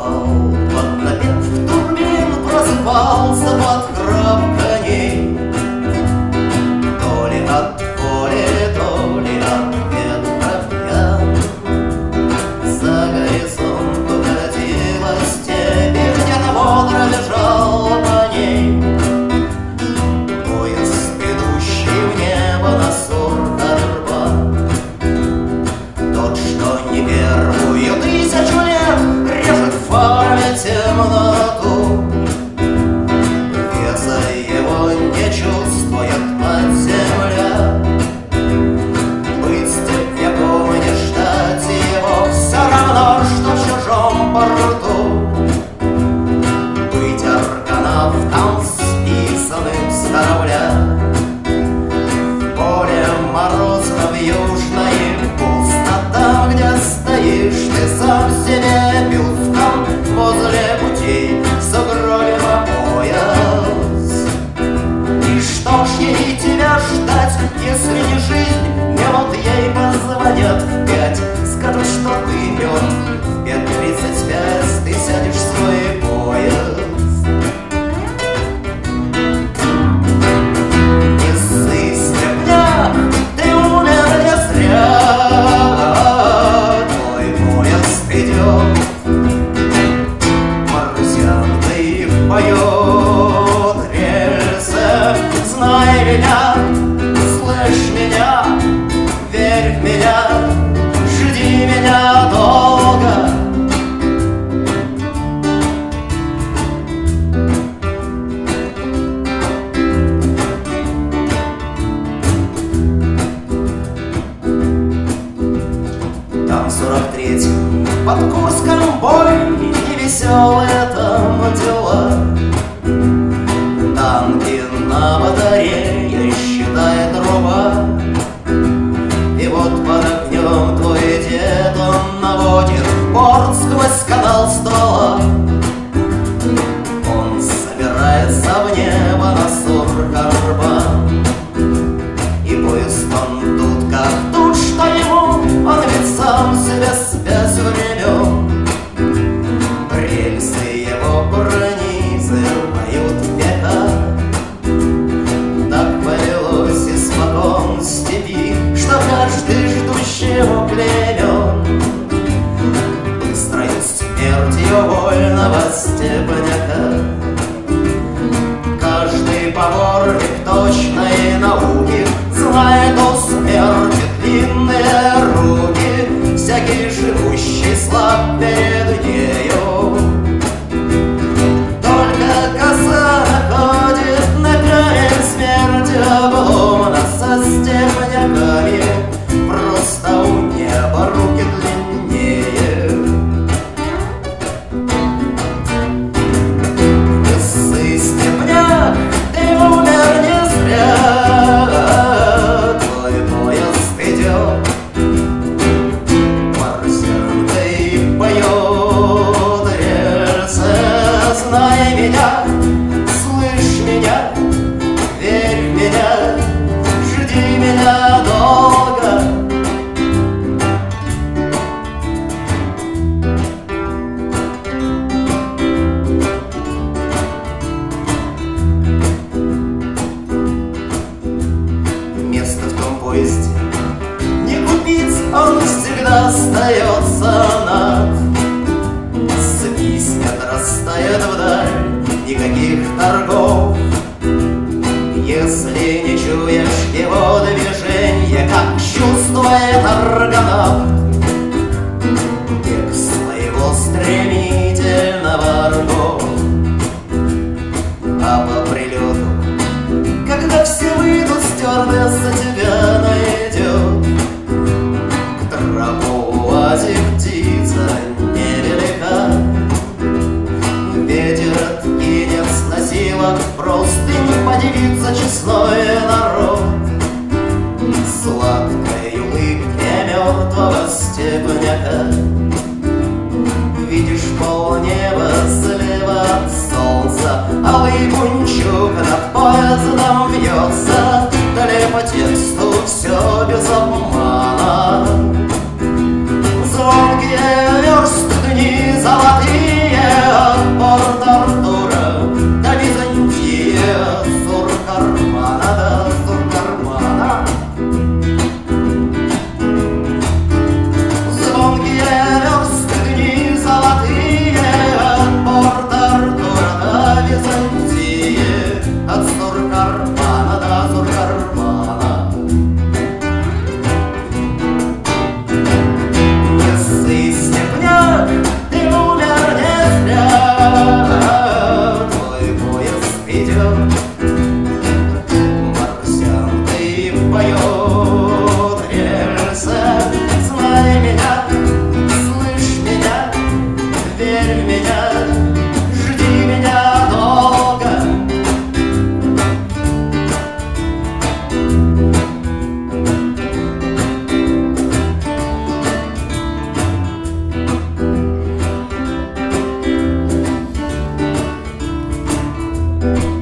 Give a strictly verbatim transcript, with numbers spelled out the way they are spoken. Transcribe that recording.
спал, под напев турбин просыпался под храп коней. То ли от воли, то ли от ветра пьян, за горизонт уходила степь, и где-то бодро бежал по ней поезд, идущий в небо на Сурхарбан. Тот, что не первую тысячу лет режет в фаре темноту, веса его не чувствует от земля. Быть степняком и не ждать его все равно, что в чужом порту. Быть аргонавтом, списанным с корабля, в поле морозно южной пусто. Там, где стоишь, ты сам себе пивком возле путей в сугробе по пояс. И что ж ей тебя ждать, если не жизнь? Не вот ей позвонят в пять, скажут, что ты мертв. В пять тридцать пять ты сядешь в свой поезд. Не ссы, степняк, ты умер не зря. Твой поезд идет, марсианкой поет рельсы. Знай меня, слышь меня, верь в меня, жди меня долго. Там в сорок третьем под Курском бой, и веселые там дела. Танки на батарее считает труба, и вот под огнем твой дед, он наводит борт сквозь канал ствола. Он собирается в небо на Сурхарбан, и поезд он тут как тут, что ему, он ведь сам себе спец времен. Рельсы его пронизывают века. Так повелось испокон степи, что каждый ждущий его племен быстрой смертью вольного степняка. Каждый поборник точной науки знает о смерти длинные руки. Всякий живущий слаб перед нею, только коса находит на край смерти обломана. Со степняками просто у неба руки длиннее. Не ссы, степняк, ты умер не зря. Твой поезд идет, марсианкой поет рельсы. Знай меня, слышь меня, верь в меня, жди меня долго. Место в том поезде не купить, он всегда остается над. Свистнет, растает вдаль, никаких торгов. Если не чуешь его движения, как чувствует аргонавт бег своего стремительного ргов. А по прилету, когда все выйдут, стюардесса тебя найдет. К тропу УАЗик птица невелика, ветер откинет с носилок простынь, подивится честной народ сладкой улыбке мертвого степняка. Видишь полнеба слева от солнца, алый бунчук над поездом вьется. Далее по тексту все без обмана. Звонкие верстни золотые Thank you.